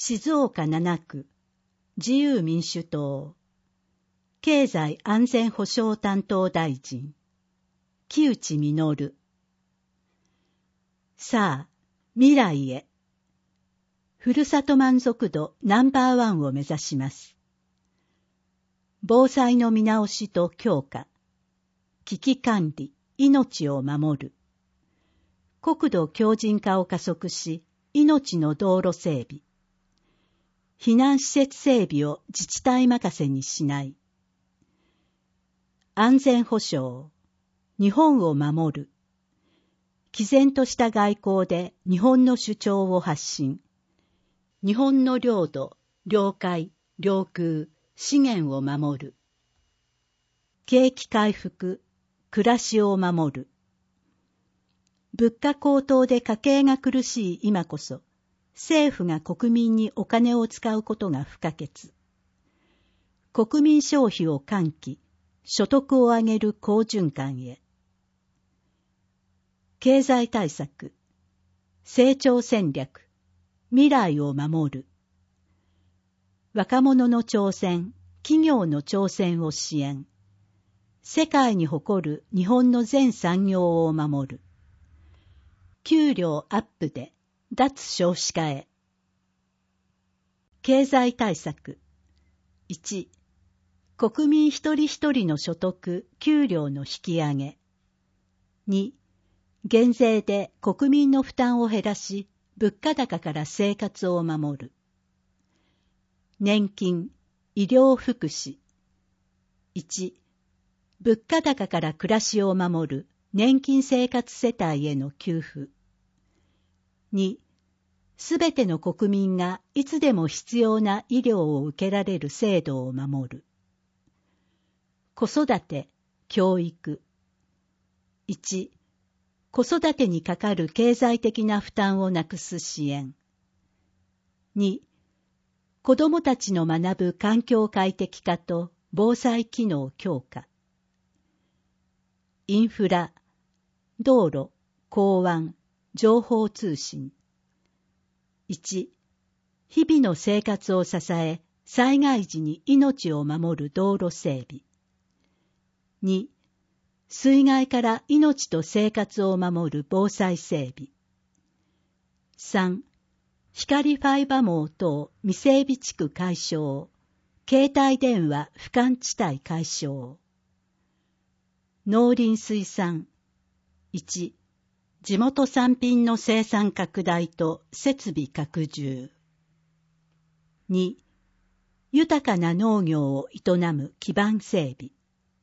静岡7区、自由民主党、経済安全保障担当大臣、木内稔。さあ、未来へ。ふるさと満足度No.1を目指します。防災の見直しと強化、危機管理、命を守る。国土強靭化を加速し、命の道路整備。避難施設整備を自治体任せにしない。安全保障、日本を守る。毅然とした外交で日本の主張を発信。日本の領土、領海、領空、資源を守る。景気回復、暮らしを守る。物価高騰で家計が苦しい今こそ、政府が国民にお金を使うことが不可欠。国民消費を喚起、所得を上げる好循環へ。経済対策、成長戦略、未来を守る。若者の挑戦、企業の挑戦を支援。世界に誇る日本の全産業を守る。給料アップで脱少子化へ。経済対策。1、国民一人一人の所得、給料の引き上げ。2、減税で国民の負担を減らし、物価高から生活を守る。年金、医療福祉。1、物価高から暮らしを守る年金生活世帯への給付。2、すべての国民がいつでも必要な医療を受けられる制度を守る。子育て、教育。1、子育てにかかる経済的な負担をなくす支援。2、子どもたちの学ぶ環境快適化と防災機能強化。インフラ、道路、港湾、情報通信。1、日々の生活を支え、災害時に命を守る道路整備。2、水害から命と生活を守る防災整備。3、光ファイバ網等未整備地区解消、携帯電話不感地帯解消。農林水産。1、地元産品の生産拡大と設備拡充。2、豊かな農業を営む基盤整備。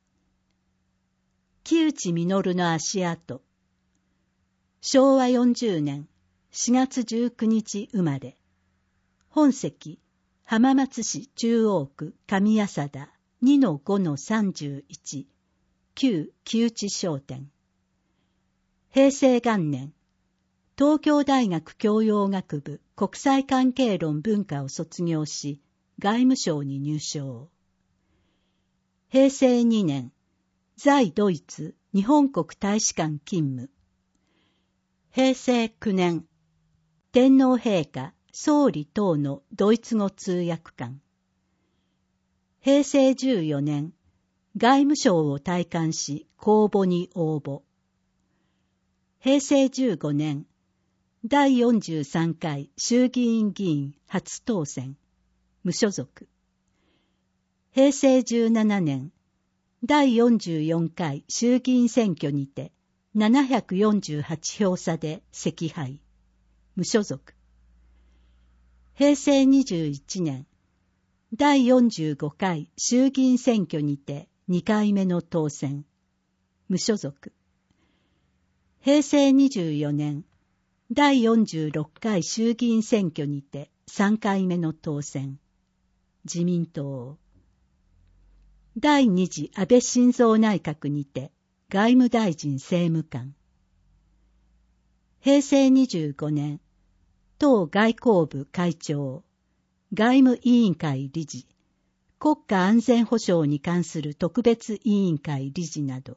木内稔の足跡。昭和40年4月19日生まれ。本籍、浜松市中央区上安田 2-5-31 旧木内商店。平成元年、東京大学教養学部国際関係論文科を卒業し、外務省に入省。平成2年、在ドイツ日本国大使館勤務。平成9年、天皇陛下、総理等のドイツ語通訳官。平成14年、外務省を退官し公募に応募。平成15年、第43回衆議院議員初当選、無所属。平成17年、第44回衆議院選挙にて748票差で惜敗、無所属。平成21年、第45回衆議院選挙にて2回目の当選、無所属。平成24年、第46回衆議院選挙にて3回目の当選、自民党。第2次安倍晋三内閣にて外務大臣政務官。平成25年、党外交部会長、外務委員会理事、国家安全保障に関する特別委員会理事など。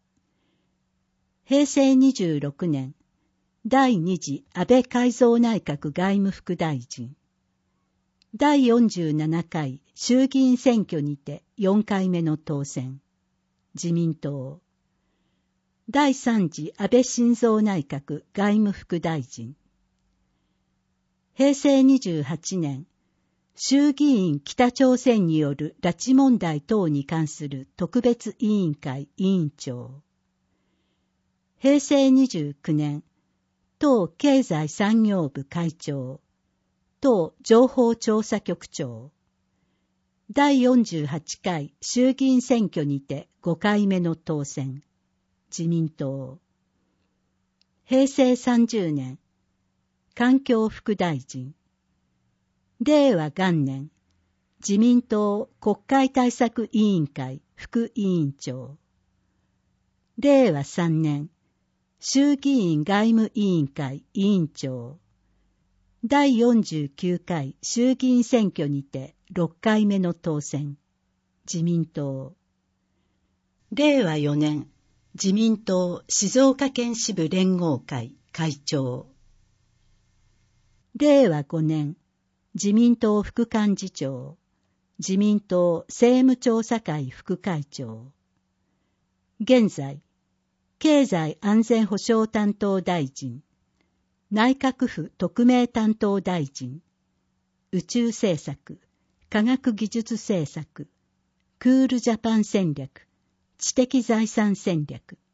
平成26年、第2次安倍改造内閣外務副大臣。 第47回衆議院選挙にて4回目の当選。自民党。第3次安倍晋三内閣外務副大臣。平成28年、衆議院北朝鮮による拉致問題等に関する特別委員会委員長。平成29年、党経済産業部会長、党情報調査局長。第48回衆議院選挙にて5回目の当選。自民党。平成30年、環境副大臣。令和元年、自民党国会対策委員会副委員長。令和3年、衆議院外務委員会委員長。第49回衆議院選挙にて6回目の当選。自民党。令和4年、自民党静岡県支部連合会会長。令和5年、自民党副幹事長、自民党政務調査会副会長。現在、経済安全保障担当大臣、内閣府特命担当大臣、宇宙政策、科学技術政策、クールジャパン戦略、知的財産戦略、